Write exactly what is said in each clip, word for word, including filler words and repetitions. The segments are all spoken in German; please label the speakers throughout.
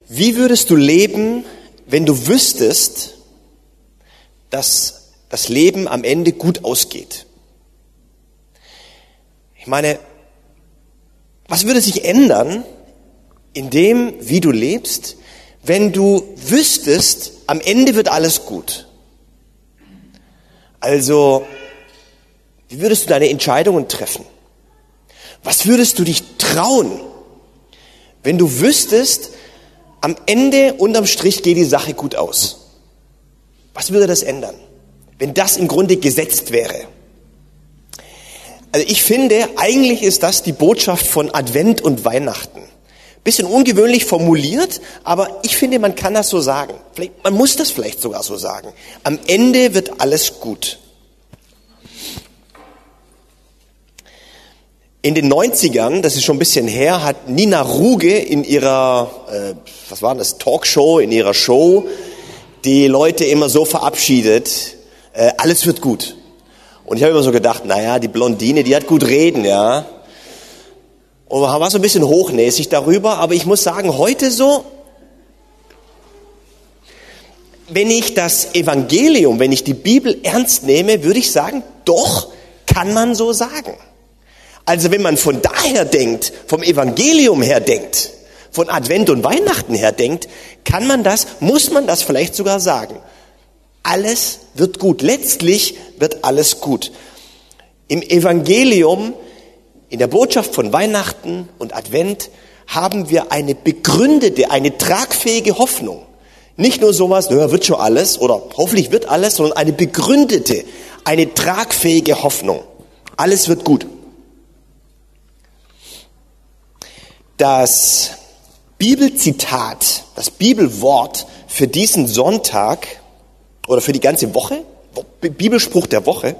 Speaker 1: Wie würdest du leben, wenn du wüsstest, dass das Leben am Ende gut ausgeht? Ich meine, was würde sich ändern in dem, wie du lebst, wenn du wüsstest, am Ende wird alles gut? Also, wie würdest du deine Entscheidungen treffen? Was würdest du dich trauen, wenn du wüsstest, am Ende, unterm Strich, geht die Sache gut aus? Was würde das ändern, wenn das im Grunde gesetzt wäre? Also ich finde, eigentlich ist das die Botschaft von Advent und Weihnachten. Bisschen ungewöhnlich formuliert, aber ich finde, man kann das so sagen. Vielleicht, man muss das vielleicht sogar so sagen. Am Ende wird alles gut. In den neunzigern, das ist schon ein bisschen her, hat Nina Ruge in ihrer, äh, was war das, Talkshow, in ihrer Show, die Leute immer so verabschiedet, äh, alles wird gut. Und ich habe immer so gedacht, naja, die Blondine, die hat gut reden, ja. Und man war so ein bisschen hochnäsig darüber, aber ich muss sagen, heute so, wenn ich das Evangelium, wenn ich die Bibel ernst nehme, würde ich sagen, doch, kann man so sagen. Also wenn man von daher denkt, vom Evangelium her denkt, von Advent und Weihnachten her denkt, kann man das, muss man das vielleicht sogar sagen. Alles wird gut. Letztlich wird alles gut. Im Evangelium, in der Botschaft von Weihnachten und Advent, haben wir eine begründete, eine tragfähige Hoffnung. Nicht nur sowas, naja, wird schon alles oder hoffentlich wird alles, sondern eine begründete, eine tragfähige Hoffnung. Alles wird gut. Das Bibelzitat, das Bibelwort für diesen Sonntag oder für die ganze Woche, Bibelspruch der Woche,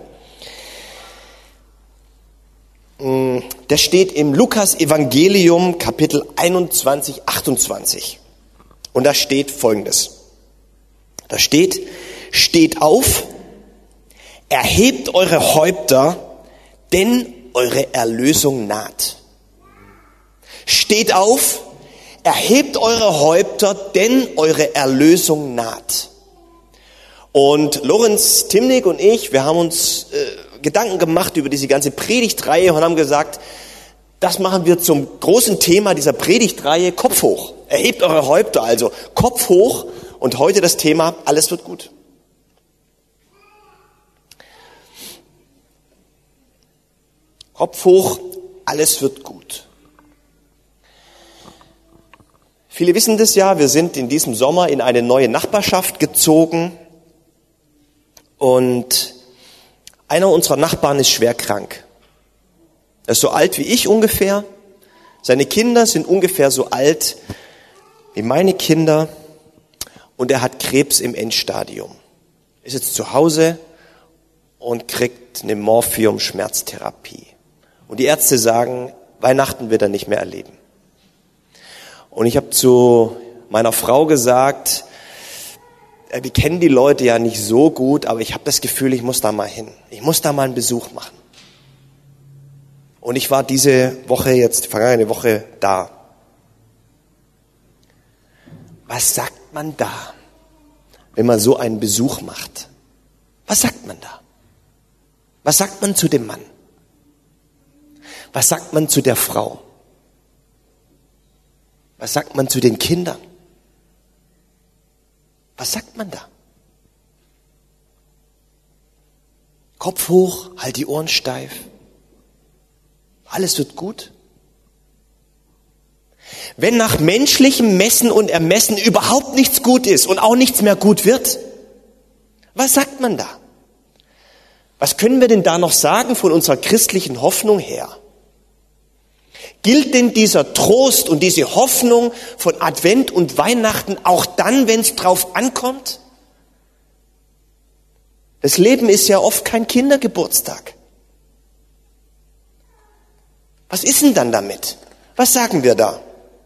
Speaker 1: das steht im Lukas-Evangelium, Kapitel einundzwanzig, achtundzwanzig. Und da steht Folgendes. Da steht, steht auf, erhebt eure Häupter, denn eure Erlösung naht. Steht auf, erhebt eure Häupter, denn eure Erlösung naht. Und Lorenz Timnick und ich, wir haben uns äh, Gedanken gemacht über diese ganze Predigtreihe und haben gesagt, das machen wir zum großen Thema dieser Predigtreihe, Kopf hoch. Erhebt eure Häupter, also Kopf hoch. Und heute das Thema, alles wird gut. Kopf hoch, alles wird gut. Viele wissen das ja, wir sind in diesem Sommer in eine neue Nachbarschaft gezogen und einer unserer Nachbarn ist schwer krank. Er ist so alt wie ich ungefähr. Seine Kinder sind ungefähr so alt wie meine Kinder und er hat Krebs im Endstadium. Ist jetzt zu Hause und kriegt eine Morphium-Schmerztherapie. Und die Ärzte sagen, Weihnachten wird er nicht mehr erleben. Und ich habe zu meiner Frau gesagt, wir kennen die Leute ja nicht so gut, aber ich habe das Gefühl, ich muss da mal hin. Ich muss da mal einen Besuch machen. Und ich war diese Woche jetzt, vergangene Woche da. Was sagt man da, wenn man so einen Besuch macht? Was sagt man da? Was sagt man zu dem Mann? Was sagt man zu der Frau? Was sagt man zu den Kindern? Was sagt man da? Kopf hoch, halt die Ohren steif. Alles wird gut. Wenn nach menschlichem Messen und Ermessen überhaupt nichts gut ist und auch nichts mehr gut wird, was sagt man da? Was können wir denn da noch sagen von unserer christlichen Hoffnung her? Gilt denn dieser Trost und diese Hoffnung von Advent und Weihnachten auch dann, wenn es drauf ankommt? Das Leben ist ja oft kein Kindergeburtstag. Was ist denn dann damit? Was sagen wir da?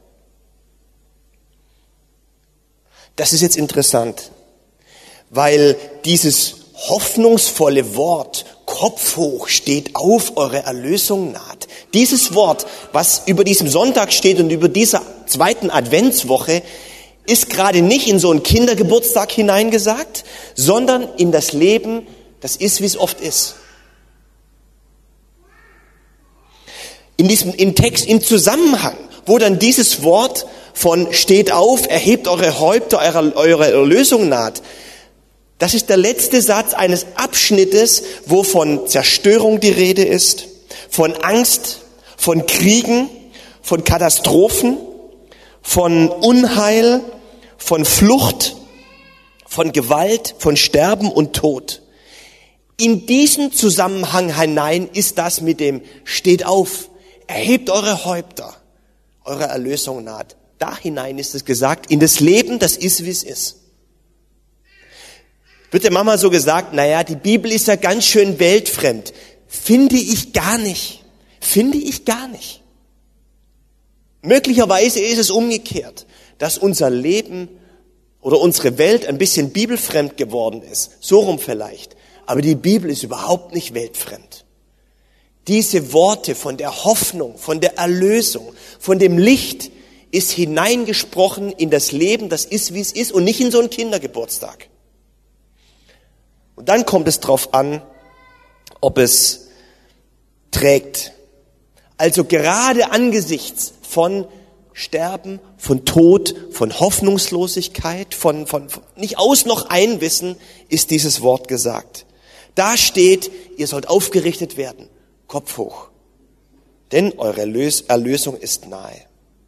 Speaker 1: Das ist jetzt interessant, weil dieses hoffnungsvolle Wort, Kopf hoch, steht auf, eure Erlösung naht. Dieses Wort, was über diesem Sonntag steht und über dieser zweiten Adventswoche, ist gerade nicht in so einen Kindergeburtstag hineingesagt, sondern in das Leben, das ist, wie es oft ist. In diesem, im Text, im Zusammenhang, wo dann dieses Wort von steht auf, erhebt eure Häupter, eure, eure Erlösung naht. Das ist der letzte Satz eines Abschnittes, wo von Zerstörung die Rede ist, von Angst, von Kriegen, von Katastrophen, von Unheil, von Flucht, von Gewalt, von Sterben und Tod. In diesen Zusammenhang hinein ist das mit dem steht auf, erhebt eure Häupter, eure Erlösung naht. Da hinein ist es gesagt, in das Leben, das ist, wie es ist. Wird der Mama so gesagt, naja, die Bibel ist ja ganz schön weltfremd. Finde ich gar nicht. Finde ich gar nicht. Möglicherweise ist es umgekehrt, dass unser Leben oder unsere Welt ein bisschen bibelfremd geworden ist. So rum vielleicht. Aber die Bibel ist überhaupt nicht weltfremd. Diese Worte von der Hoffnung, von der Erlösung, von dem Licht ist hineingesprochen in das Leben, das ist, wie es ist und nicht in so einen Kindergeburtstag. Und dann kommt es drauf an, ob es trägt. Also gerade angesichts von Sterben, von Tod, von Hoffnungslosigkeit, von, von, von nicht aus noch ein Wissen, ist dieses Wort gesagt. Da steht, ihr sollt aufgerichtet werden, Kopf hoch. Denn eure Erlösung ist nahe.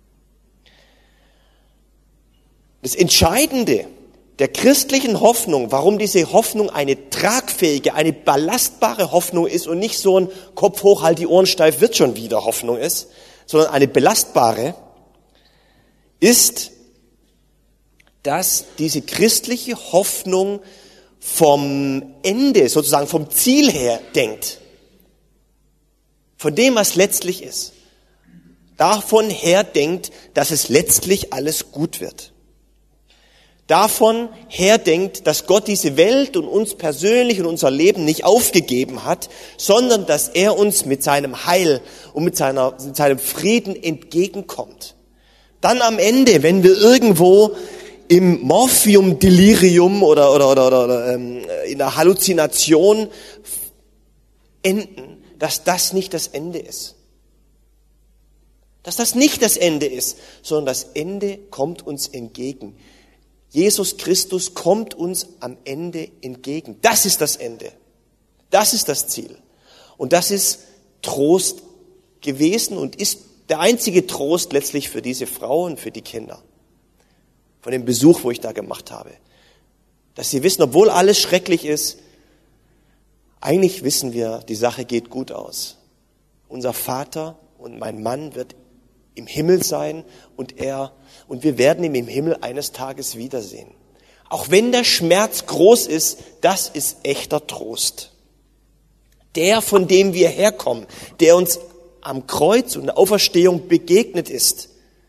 Speaker 1: Das Entscheidende der christlichen Hoffnung, warum diese Hoffnung eine tragfähige, eine belastbare Hoffnung ist und nicht so ein Kopf hoch, halt die Ohren steif, wird schon wieder Hoffnung ist, sondern eine belastbare, ist, dass diese christliche Hoffnung vom Ende, sozusagen vom Ziel her denkt. Von dem, was letztlich ist. Davon her denkt, dass es letztlich alles gut wird. Davon her denkt, dass Gott diese Welt und uns persönlich und unser Leben nicht aufgegeben hat, sondern dass er uns mit seinem Heil und mit, seiner, mit seinem Frieden entgegenkommt. Dann am Ende, wenn wir irgendwo im Morphium-Delirium oder, oder, oder, oder ähm, in der Halluzination enden, dass das nicht das Ende ist. Dass das nicht das Ende ist, sondern das Ende kommt uns entgegen. Jesus Christus kommt uns am Ende entgegen. Das ist das Ende. Das ist das Ziel. Und das ist Trost gewesen und ist der einzige Trost letztlich für diese Frau und für die Kinder. Von dem Besuch, wo ich da gemacht habe. Dass sie wissen, obwohl alles schrecklich ist, eigentlich wissen wir, die Sache geht gut aus. Unser Vater und mein Mann wird im Himmel sein und er und wir werden ihn im Himmel eines Tages wiedersehen. Auch wenn der Schmerz groß ist, das ist echter Trost. Der, von dem wir herkommen, der uns am Kreuz und der Auferstehung begegnet ist,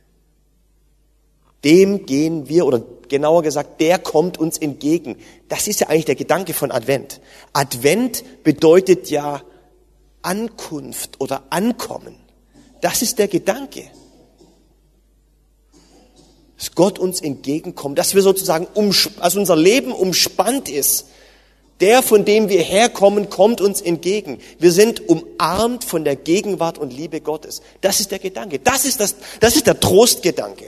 Speaker 1: dem gehen wir, oder genauer gesagt, der kommt uns entgegen. Das ist ja eigentlich der Gedanke von Advent. Advent bedeutet ja Ankunft oder Ankommen. Das ist der Gedanke. Dass Gott uns entgegenkommt, dass wir sozusagen, umsp- also unser Leben umspannt ist. Der, von dem wir herkommen, kommt uns entgegen. Wir sind umarmt von der Gegenwart und Liebe Gottes. Das ist der Gedanke. Das ist das, das ist der Trostgedanke.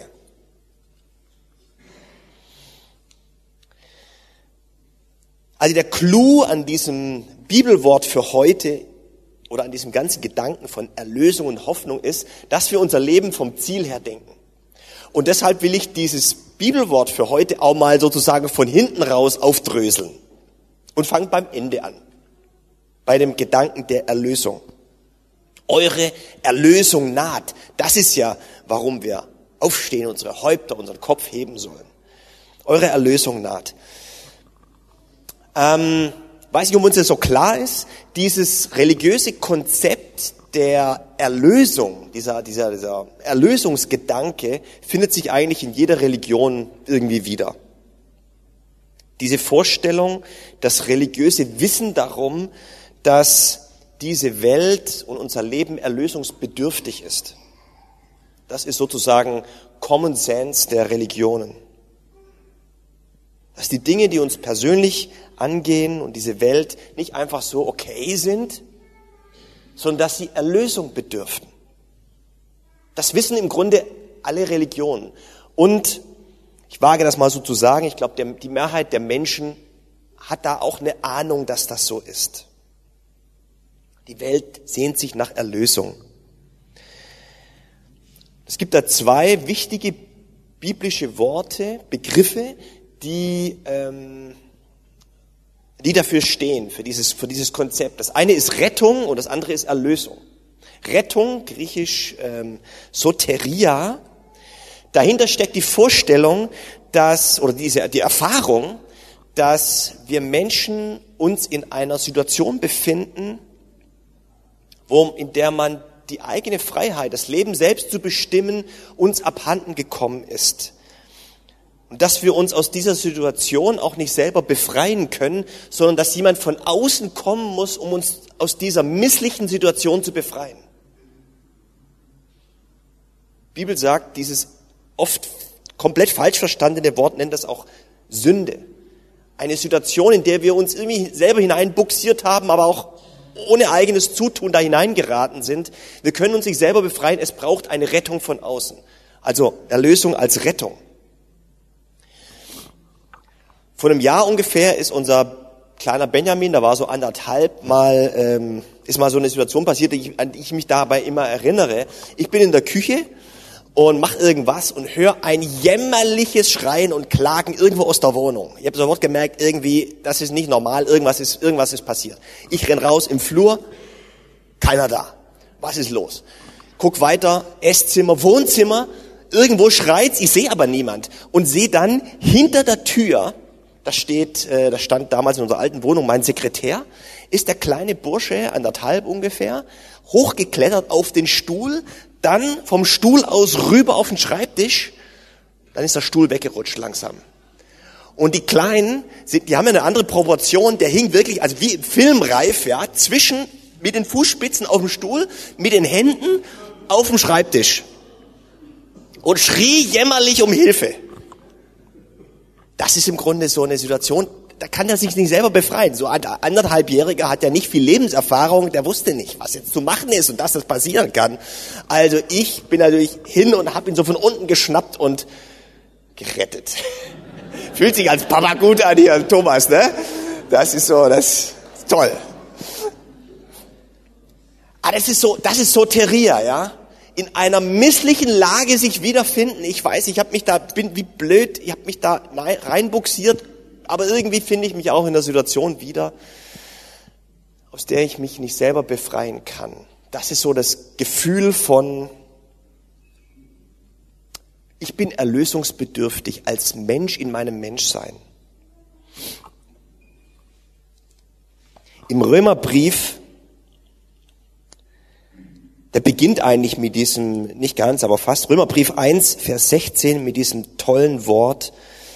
Speaker 1: Also der Clou an diesem Bibelwort für heute oder an diesem ganzen Gedanken von Erlösung und Hoffnung ist, dass wir unser Leben vom Ziel her denken. Und deshalb will ich dieses Bibelwort für heute auch mal sozusagen von hinten raus aufdröseln. Und fange beim Ende an. Bei dem Gedanken der Erlösung. Eure Erlösung naht. Das ist ja, warum wir aufstehen, unsere Häupter, unseren Kopf heben sollen. Eure Erlösung naht. Ähm, weiß nicht, ob uns das so klar ist. Dieses religiöse Konzept der Erlösung, dieser, dieser, dieser Erlösungsgedanke findet sich eigentlich in jeder Religion irgendwie wieder. Diese Vorstellung, das religiöse Wissen darum, dass diese Welt und unser Leben erlösungsbedürftig ist. Das ist sozusagen Common Sense der Religionen. Dass die Dinge, die uns persönlich angehen und diese Welt nicht einfach so okay sind, sondern dass sie Erlösung bedürften. Das wissen im Grunde alle Religionen. Und ich wage das mal so zu sagen, ich glaube, die Mehrheit der Menschen hat da auch eine Ahnung, dass das so ist. Die Welt sehnt sich nach Erlösung. Es gibt da zwei wichtige biblische Worte, Begriffe, die, ähm, die dafür stehen, für dieses, für dieses Konzept. Das eine ist Rettung und das andere ist Erlösung. Rettung, griechisch ähm, Soteria. Dahinter steckt die Vorstellung, dass, oder diese, die Erfahrung, dass wir Menschen uns in einer Situation befinden, wo, in der man die eigene Freiheit, das Leben selbst zu bestimmen, uns abhanden gekommen ist. Und dass wir uns aus dieser Situation auch nicht selber befreien können, sondern dass jemand von außen kommen muss, um uns aus dieser misslichen Situation zu befreien. Die Bibel sagt, dieses oft komplett falsch verstandene Wort nennt das auch Sünde. Eine Situation, in der wir uns irgendwie selber hineinbuxiert haben, aber auch ohne eigenes Zutun da hineingeraten sind. Wir können uns nicht selber befreien, es braucht eine Rettung von außen. Also Erlösung als Rettung. Vor einem Jahr ungefähr ist unser kleiner Benjamin, da war so anderthalb, mal ähm, ist mal so eine Situation passiert, an die ich mich dabei immer erinnere. Ich bin in der Küche und mache irgendwas und höre ein jämmerliches Schreien und Klagen irgendwo aus der Wohnung. Ich habe sofort gemerkt, irgendwie, das ist nicht normal, irgendwas ist, irgendwas ist passiert. Ich renn raus im Flur, keiner da. Was ist los? Guck weiter, Esszimmer, Wohnzimmer, irgendwo schreit's, ich sehe aber niemand. Und sehe dann hinter der Tür, da steht, äh, da stand damals in unserer alten Wohnung mein Sekretär, ist der kleine Bursche, anderthalb ungefähr, hochgeklettert auf den Stuhl, dann vom Stuhl aus rüber auf den Schreibtisch, dann ist der Stuhl weggerutscht langsam. Und die Kleinen, sind, die haben ja eine andere Proportion, der hing wirklich, also wie filmreif, ja, zwischen, mit den Fußspitzen auf dem Stuhl, mit den Händen auf dem Schreibtisch. Und schrie jämmerlich um Hilfe. Das ist im Grunde so eine Situation, da kann er sich nicht selber befreien. So ein anderthalbjähriger hat ja nicht viel Lebenserfahrung, der wusste nicht, was jetzt zu machen ist und dass das passieren kann. Also ich bin natürlich hin und habe ihn so von unten geschnappt und gerettet. Fühlt sich als Papa gut an hier, Thomas, ne? Das ist so, das ist toll. Ah, das ist so, das ist Soteria, ja? In einer misslichen Lage sich wiederfinden. Ich weiß, ich habe mich da, bin wie blöd, ich habe mich da reinbuxiert, aber irgendwie finde ich mich auch in der Situation wieder, aus der ich mich nicht selber befreien kann. Das ist so das Gefühl von, ich bin erlösungsbedürftig als Mensch in meinem Menschsein. Im Römerbrief, der beginnt eigentlich mit diesem, nicht ganz, aber fast, Römerbrief eins, Vers sechzehn, mit diesem tollen Wort.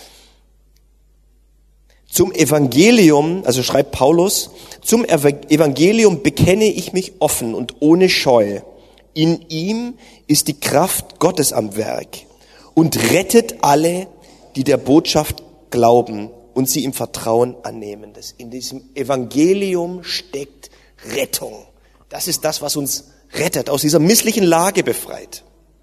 Speaker 1: Zum Evangelium, also schreibt Paulus, zum Evangelium bekenne ich mich offen und ohne Scheu. In ihm ist die Kraft Gottes am Werk und rettet alle, die der Botschaft glauben und sie im Vertrauen annehmen. Das in diesem Evangelium steckt Rettung. Das ist das, was uns rettet, aus dieser misslichen Lage befreit.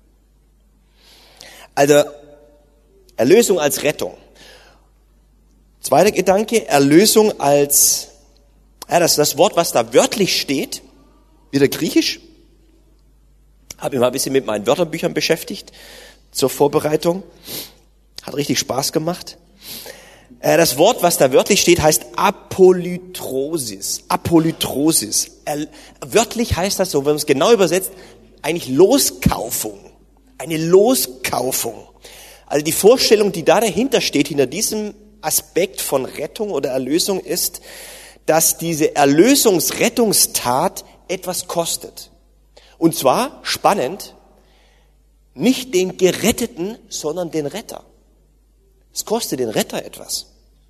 Speaker 1: Also Erlösung als Rettung. Zweiter Gedanke, Erlösung als, ja, das ist das Wort, was da wörtlich steht, wieder griechisch. Habe mich mal ein bisschen mit meinen Wörterbüchern beschäftigt zur Vorbereitung. Hat richtig Spaß gemacht. Das Wort, was da wörtlich steht, heißt Apolytrosis. Apolytrosis. Wörtlich heißt das so, wenn man es genau übersetzt, eigentlich Loskaufung. Eine Loskaufung. Also die Vorstellung, die da dahinter steht, hinter diesem Aspekt von Rettung oder Erlösung ist, dass diese Erlösungsrettungstat etwas kostet. Und zwar, spannend, nicht den Geretteten, sondern den Retter. Es kostet den Retter etwas.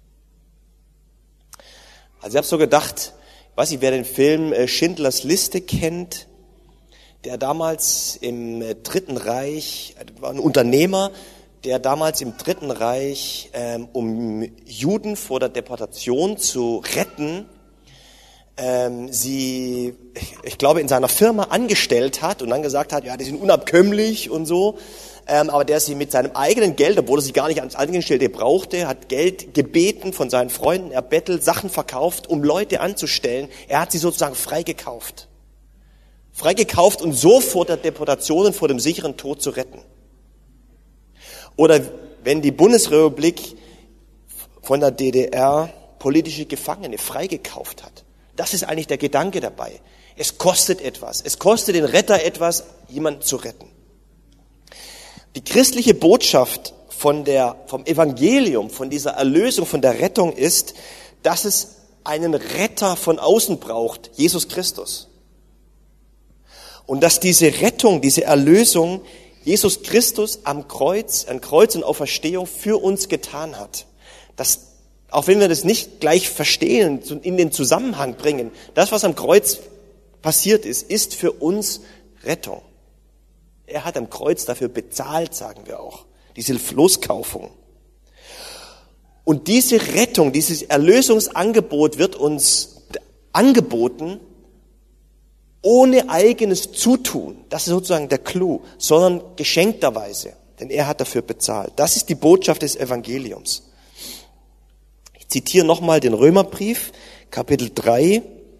Speaker 1: Also ich habe so gedacht, ich weiß nicht, wer den Film Schindlers Liste kennt, der damals im Dritten Reich, war ein Unternehmer, der damals im Dritten Reich, ähm, um Juden vor der Deportation zu retten, ähm, sie, ich glaube, in seiner Firma angestellt hat und dann gesagt hat, ja, die sind unabkömmlich und so, ähm, aber der sie mit seinem eigenen Geld, obwohl er sie gar nicht als Angestellte brauchte, hat Geld gebeten von seinen Freunden, erbettelt, Sachen verkauft, um Leute anzustellen. Er hat sie sozusagen freigekauft. Freigekauft und so vor der Deportation und vor dem sicheren Tod zu retten. Oder wenn die Bundesrepublik von der D D R politische Gefangene freigekauft hat. Das ist eigentlich der Gedanke dabei. Es kostet etwas. Es kostet den Retter etwas, jemanden zu retten. Die christliche Botschaft von der, vom Evangelium, von dieser Erlösung, von der Rettung ist, dass es einen Retter von außen braucht, Jesus Christus. Und dass diese Rettung, diese Erlösung Jesus Christus am Kreuz, an Kreuz und Auferstehung für uns getan hat. Das, auch wenn wir das nicht gleich verstehen, in den Zusammenhang bringen, das, was am Kreuz passiert ist, ist für uns Rettung. Er hat am Kreuz dafür bezahlt, sagen wir auch, diese Loskaufung. Und diese Rettung, dieses Erlösungsangebot wird uns angeboten, ohne eigenes Zutun, das ist sozusagen der Clou, sondern geschenkterweise, denn er hat dafür bezahlt. Das ist die Botschaft des Evangeliums. Ich zitiere nochmal den Römerbrief, Kapitel drei.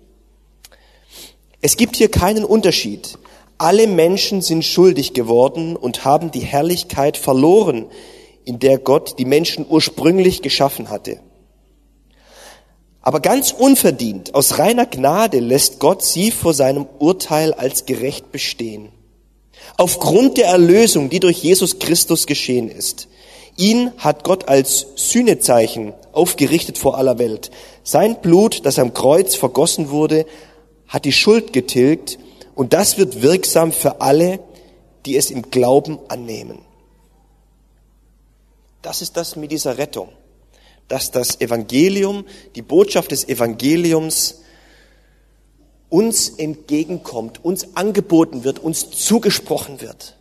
Speaker 1: Es gibt hier keinen Unterschied. Alle Menschen sind schuldig geworden und haben die Herrlichkeit verloren, in der Gott die Menschen ursprünglich geschaffen hatte. Aber ganz unverdient, aus reiner Gnade lässt Gott sie vor seinem Urteil als gerecht bestehen. Aufgrund der Erlösung, die durch Jesus Christus geschehen ist. Ihn hat Gott als Sühnezeichen aufgerichtet vor aller Welt. Sein Blut, das am Kreuz vergossen wurde, hat die Schuld getilgt und das wird wirksam für alle, die es im Glauben annehmen. Das ist das mit dieser Rettung. Dass das Evangelium, die Botschaft des Evangeliums uns entgegenkommt, uns angeboten wird, uns zugesprochen wird.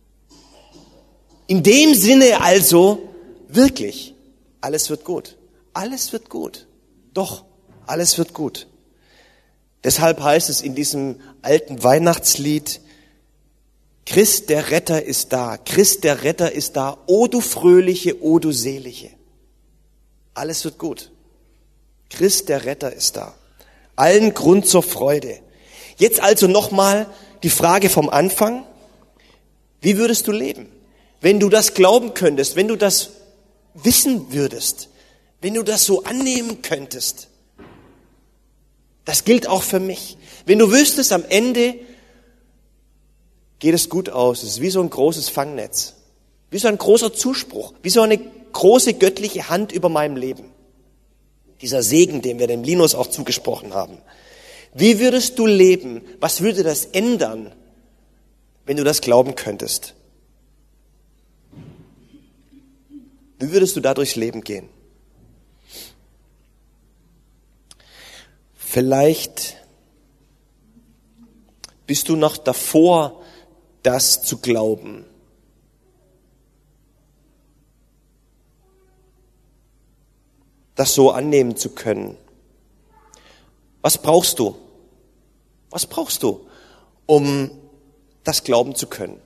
Speaker 1: In dem Sinne also wirklich, alles wird gut. Alles wird gut. Doch, alles wird gut. Deshalb heißt es in diesem alten Weihnachtslied, Christ der Retter ist da, Christ der Retter ist da, o du Fröhliche, o du Selige. Alles wird gut. Christ, der Retter, ist da. Allen Grund zur Freude. Jetzt also nochmal die Frage vom Anfang. Wie würdest du leben, wenn du das glauben könntest, wenn du das wissen würdest, wenn du das so annehmen könntest? Das gilt auch für mich. Wenn du wüsstest, am Ende geht es gut aus. Es ist wie so ein großes Fangnetz. Wie so ein großer Zuspruch. Wie so eine große göttliche Hand über meinem Leben. Dieser Segen, den wir dem Linus auch zugesprochen haben. Wie würdest du leben? Was würde das ändern, wenn du das glauben könntest? Wie würdest du da durchs Leben gehen? Vielleicht bist du noch davor, das zu glauben. Das so annehmen zu können. Was brauchst du? Was brauchst du, um das glauben zu können?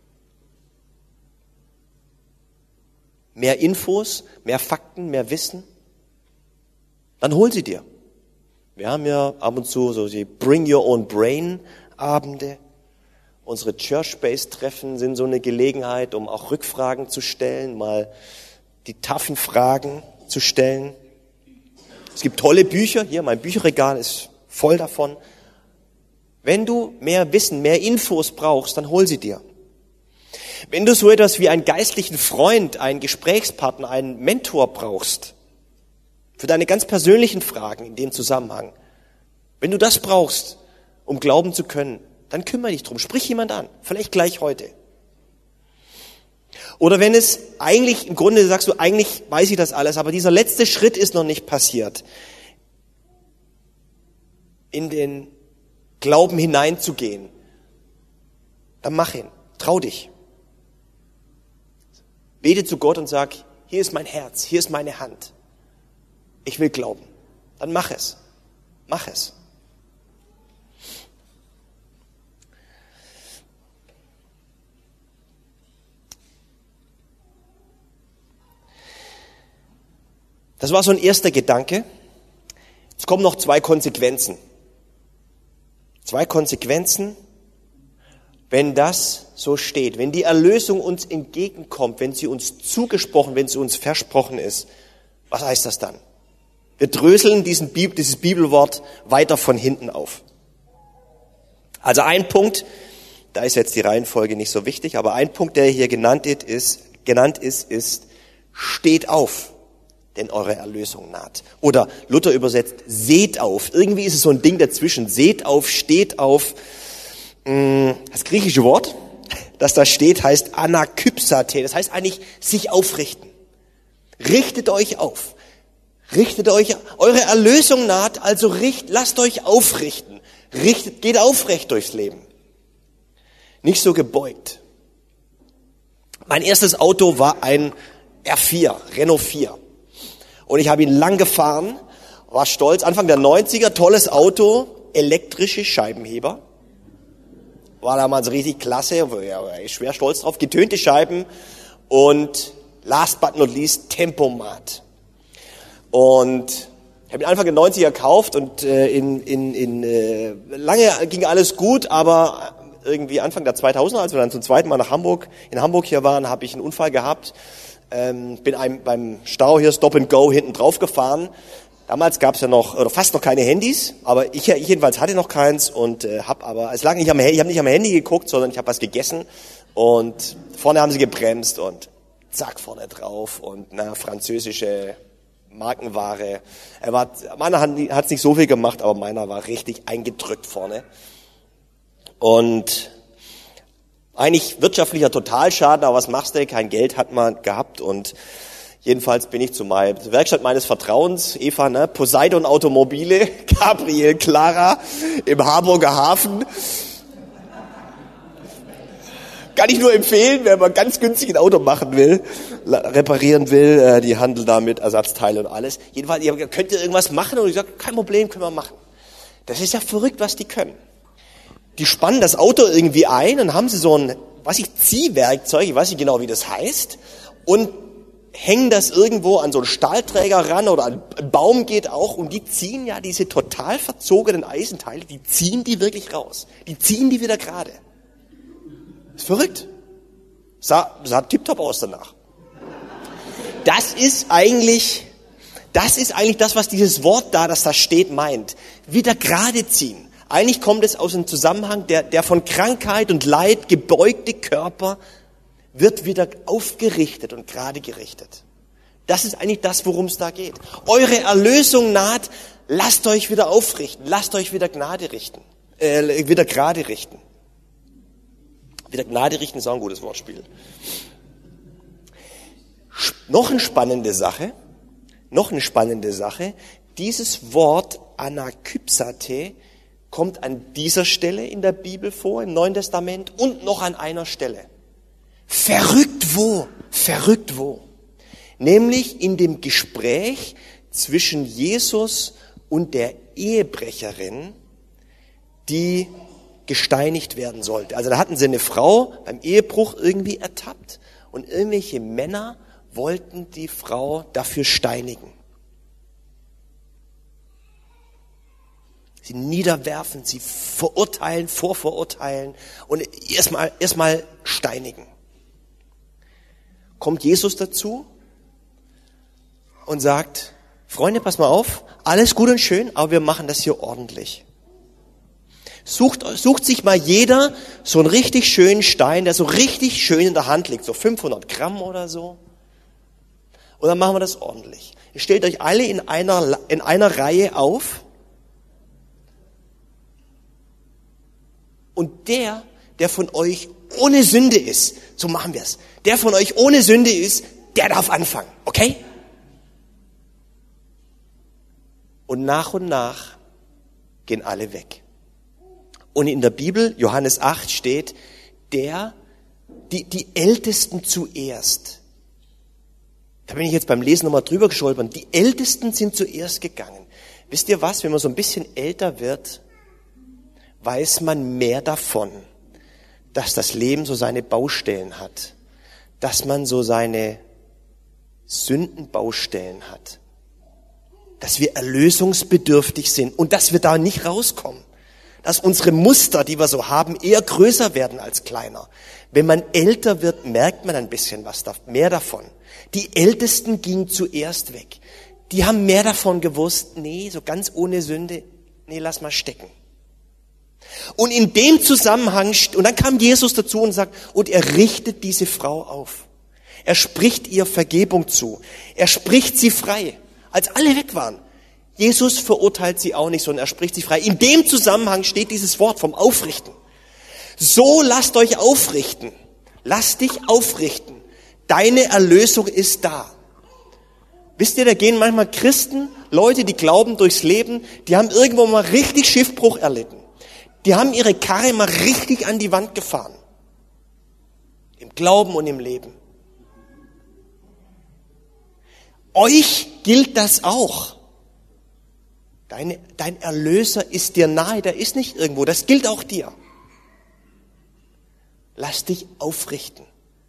Speaker 1: Mehr Infos, mehr Fakten, mehr Wissen? Dann hol sie dir. Wir haben ja ab und zu so die Bring Your Own Brain Abende. Unsere Church-Based-Treffen sind so eine Gelegenheit, um auch Rückfragen zu stellen, mal die taffen Fragen zu stellen. Es gibt tolle Bücher, hier mein Bücherregal ist voll davon. Wenn du mehr Wissen, mehr Infos brauchst, dann hol sie dir. Wenn du so etwas wie einen geistlichen Freund, einen Gesprächspartner, einen Mentor brauchst, für deine ganz persönlichen Fragen in dem Zusammenhang, wenn du das brauchst, um glauben zu können, dann kümmere dich drum, sprich jemand an, vielleicht gleich heute. Oder wenn es eigentlich, im Grunde sagst du, eigentlich weiß ich das alles, aber dieser letzte Schritt ist noch nicht passiert, in den Glauben hineinzugehen, dann mach ihn, trau dich. Bete zu Gott und sag, hier ist mein Herz, hier ist meine Hand. Ich will glauben. Dann mach es. Mach es. Das war so ein erster Gedanke. Jetzt kommen noch zwei Konsequenzen. Zwei Konsequenzen, wenn das so steht, wenn die Erlösung uns entgegenkommt, wenn sie uns zugesprochen, wenn sie uns versprochen ist. Was heißt das dann? Wir dröseln diesen Bibel, dieses Bibelwort weiter von hinten auf. Also ein Punkt, da ist jetzt die Reihenfolge nicht so wichtig, aber ein Punkt, der hier genannt ist, genannt ist, ist, steht auf, denn eure Erlösung naht. Oder Luther übersetzt, seht auf. Irgendwie ist es so ein Ding dazwischen. Seht auf, steht auf. Das griechische Wort, das da steht, heißt anakypsate. Das heißt eigentlich sich aufrichten. Richtet euch auf. Richtet euch, eure Erlösung naht, also richt, lasst euch aufrichten. Richtet, geht aufrecht durchs Leben. Nicht so gebeugt. Mein erstes Auto war ein R vier, Renault vier. Und ich habe ihn lang gefahren, war stolz. Anfang der neunziger, tolles Auto, elektrische Scheibenheber. War damals richtig klasse, ja, ich schwer stolz drauf. Getönte Scheiben und last but not least Tempomat. Und ich habe ihn Anfang der neunziger gekauft und äh, in, in, in äh, lange ging alles gut, aber irgendwie Anfang der zweitausender, als wir dann zum zweiten Mal nach Hamburg, in Hamburg hier waren, habe ich einen Unfall gehabt. Ähm, bin einem, beim Stau hier Stop and Go hinten drauf gefahren. Damals gab es ja noch oder fast noch keine Handys, aber ich, ich jedenfalls hatte noch keins und äh, habe aber es lag nicht am ich habe nicht am Handy geguckt, sondern ich habe was gegessen und vorne haben sie gebremst und zack vorne drauf und na französische Markenware. Er war meiner hat es nicht so viel gemacht, aber meiner war richtig eingedrückt vorne. Und eigentlich wirtschaftlicher Totalschaden, aber was machst du? Kein Geld hat man gehabt und jedenfalls bin ich zu meiner zur Werkstatt meines Vertrauens, Eva, ne, Poseidon Automobile, Gabriel Clara im Harburger Hafen. Kann ich nur empfehlen, wenn man ganz günstig ein Auto machen will, reparieren will, äh, die handeln da mit Ersatzteile und alles. Jedenfalls, ihr könnt ihr irgendwas machen? Und ich sage, kein Problem, können wir machen. Das ist ja verrückt, was die können. Die spannen das Auto irgendwie ein und haben sie so ein, was ich, Ziehwerkzeug, ich weiß nicht genau, wie das heißt, und hängen das irgendwo an so einen Stahlträger ran oder ein Baum geht auch und die ziehen ja diese total verzogenen Eisenteile, die ziehen die wirklich raus. Die ziehen die wieder gerade. Ist verrückt. Sah, sah tipptopp aus danach. Das ist eigentlich, das ist eigentlich das, was dieses Wort da, das da steht, meint. Wieder gerade ziehen. Eigentlich kommt es aus einem Zusammenhang, der, der von Krankheit und Leid gebeugte Körper wird wieder aufgerichtet und gerade gerichtet. Das ist eigentlich das, worum es da geht. Eure Erlösung naht, lasst euch wieder aufrichten, lasst euch wieder Gnade richten, äh, wieder gerade richten. Wieder Gnade richten ist auch ein gutes Wortspiel. Noch eine spannende Sache, noch eine spannende Sache, dieses Wort anakypsate kommt an dieser Stelle in der Bibel vor, im Neuen Testament und noch an einer Stelle. Verrückt wo? Verrückt wo? Nämlich in dem Gespräch zwischen Jesus und der Ehebrecherin, die gesteinigt werden sollte. Also da hatten sie eine Frau beim Ehebruch irgendwie ertappt und irgendwelche Männer wollten die Frau dafür steinigen. Sie niederwerfen, sie verurteilen, vorverurteilen und erstmal erstmal steinigen. Kommt Jesus dazu und sagt, Freunde, pass mal auf, alles gut und schön, aber wir machen das hier ordentlich. Sucht, sucht sich mal jeder so einen richtig schönen Stein, der so richtig schön in der Hand liegt, so fünfhundert Gramm oder so. Und dann machen wir das ordentlich. Ihr stellt euch alle in einer, in einer Reihe auf. Und der, der von euch ohne Sünde ist, so machen wir es, der von euch ohne Sünde ist, der darf anfangen, okay? Und nach und nach gehen alle weg. Und in der Bibel, Johannes acht, steht, der, die, die Ältesten zuerst, Da bin ich jetzt beim Lesen nochmal drüber gestolpert. Die Ältesten sind zuerst gegangen. Wisst ihr was? Wenn man so ein bisschen älter wird, weiß man mehr davon, dass das Leben so seine Baustellen hat. Dass man so seine Sündenbaustellen hat. Dass wir erlösungsbedürftig sind und dass wir da nicht rauskommen. Dass unsere Muster, die wir so haben, eher größer werden als kleiner. Wenn man älter wird, merkt man ein bisschen was, mehr davon. Die Ältesten gingen zuerst weg. Die haben mehr davon gewusst, nee, so ganz ohne Sünde, nee, lass mal stecken. Und in dem Zusammenhang, und dann kam Jesus dazu und sagt, und er richtet diese Frau auf. Er spricht ihr Vergebung zu. Er spricht sie frei, als alle weg waren. Jesus verurteilt sie auch nicht, sondern er spricht sie frei. In dem Zusammenhang steht dieses Wort vom Aufrichten. So lasst euch aufrichten. Lass dich aufrichten. Deine Erlösung ist da. Wisst ihr, da gehen manchmal Christen, Leute, die glauben durchs Leben, die haben irgendwo mal richtig Schiffbruch erlitten. Die haben ihre Karre mal richtig an die Wand gefahren. Im Glauben und im Leben. Euch gilt das auch. Deine, dein Erlöser ist dir nahe, der ist nicht irgendwo, das gilt auch dir. Lass dich aufrichten.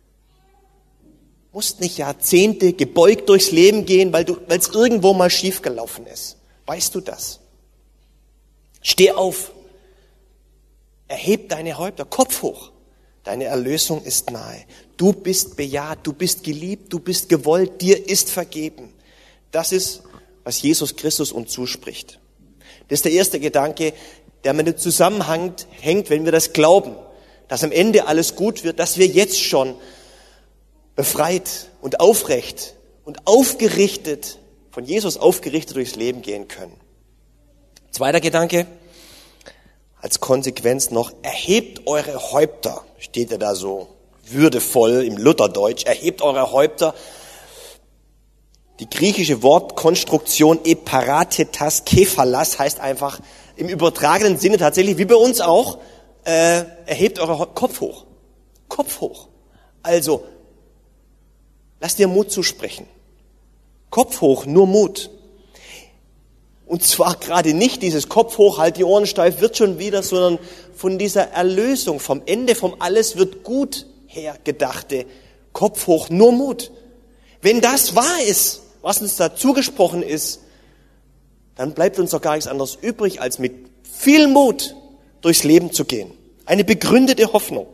Speaker 1: Du musst nicht Jahrzehnte gebeugt durchs Leben gehen, weil du, weil es irgendwo mal schiefgelaufen ist. Weißt du das? Steh auf. Erheb deine Häupter, Kopf hoch. Deine Erlösung ist nahe. Du bist bejaht, du bist geliebt, du bist gewollt, dir ist vergeben. Das ist, was Jesus Christus uns zuspricht. Das ist der erste Gedanke, der mit dem Zusammenhang hängt, wenn wir das glauben, dass am Ende alles gut wird, dass wir jetzt schon befreit und aufrecht und aufgerichtet, von Jesus aufgerichtet durchs Leben gehen können. Zweiter Gedanke, als Konsequenz noch, erhebt eure Häupter, steht ja da so würdevoll im Lutherdeutsch, erhebt eure Häupter. Die griechische Wortkonstruktion eparatetas kephalas heißt einfach im übertragenen Sinne tatsächlich, wie bei uns auch, äh, erhebt eure Kopf hoch. Kopf hoch. Also, lasst dir Mut zusprechen. Kopf hoch, nur Mut. Und zwar gerade nicht dieses Kopf hoch, halt die Ohren steif, wird schon wieder, sondern von dieser Erlösung, vom Ende, vom Alles wird gut her gedachte Kopf hoch, nur Mut. Wenn das wahr ist, was uns da zugesprochen ist, dann bleibt uns doch gar nichts anderes übrig, als mit viel Mut durchs Leben zu gehen. Eine begründete Hoffnung.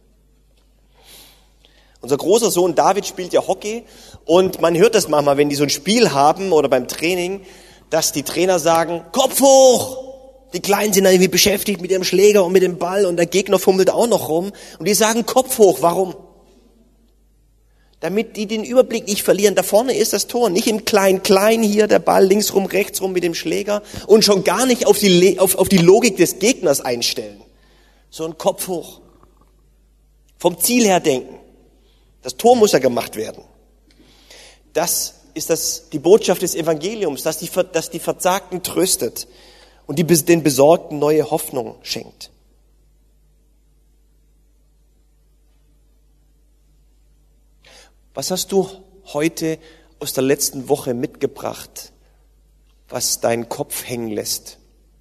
Speaker 1: Unser großer Sohn David spielt ja Hockey und man hört das manchmal, wenn die so ein Spiel haben oder beim Training, dass die Trainer sagen, Kopf hoch! Die Kleinen sind dann irgendwie beschäftigt mit ihrem Schläger und mit dem Ball und der Gegner fummelt auch noch rum und die sagen Kopf hoch. Warum? Damit die den Überblick nicht verlieren. Da vorne ist das Tor, nicht im Klein-Klein hier, der Ball links rum, rechts rum mit dem Schläger und schon gar nicht auf die, auf, auf die Logik des Gegners einstellen, sondern Kopf hoch. Vom Ziel her denken. Das Tor muss ja gemacht werden. Das ist das, die Botschaft des Evangeliums, dass die, dass die Verzagten tröstet und die, den Besorgten neue Hoffnung schenkt. Was hast du heute aus der letzten Woche mitgebracht, was deinen Kopf hängen lässt?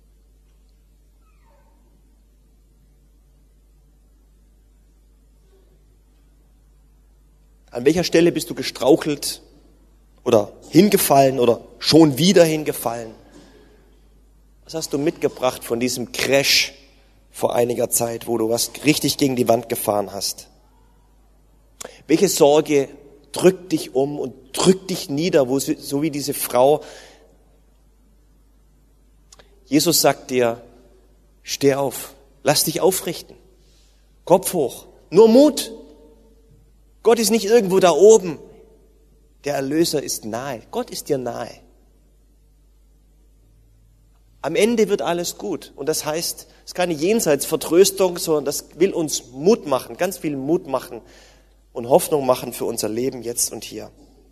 Speaker 1: An welcher Stelle bist du gestrauchelt oder hingefallen oder schon wieder hingefallen? Was hast du mitgebracht von diesem Crash vor einiger Zeit, wo du was richtig gegen die Wand gefahren hast? Welche Sorge drückt dich um und drückt dich nieder, wo, so wie diese Frau? Jesus sagt dir, steh auf, lass dich aufrichten, Kopf hoch, nur Mut. Gott ist nicht irgendwo da oben. Der Erlöser ist nahe. Gott ist dir nahe. Am Ende wird alles gut. Und das heißt, es ist keine Jenseitsvertröstung, sondern das will uns Mut machen, ganz viel Mut machen und Hoffnung machen für unser Leben jetzt und hier.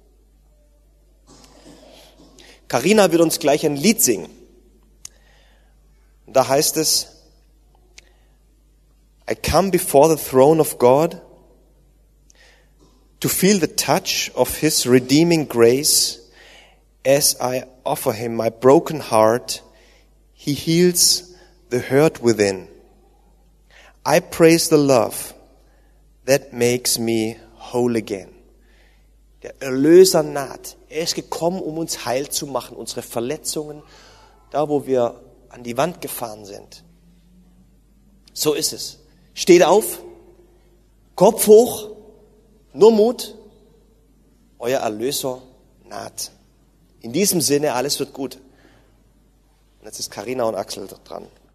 Speaker 1: Carina wird uns gleich ein Lied singen. Und da heißt es, I come before the throne of God. to feel the touch of his redeeming grace as I offer him my broken heart. He heals the hurt within. I praise the love that makes me whole again. Der Erlöser naht. Er ist gekommen, um uns heil zu machen, unsere Verletzungen, da wo wir an die Wand gefahren sind. So ist es. Steht auf, Kopf hoch, nur Mut, euer Erlöser naht. In diesem Sinne, alles wird gut. Und jetzt ist Carina und Axel dran.